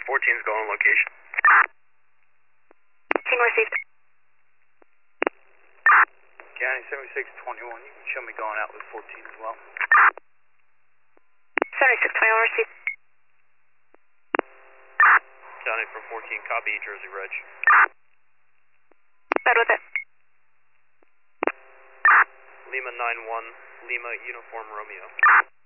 14's going location. King received. County 7621, you can show me going out with 14 as well. 7621 received. County from 14, copy Jersey Reg. Bed with it. Lima 91, Lima Uniform Romeo.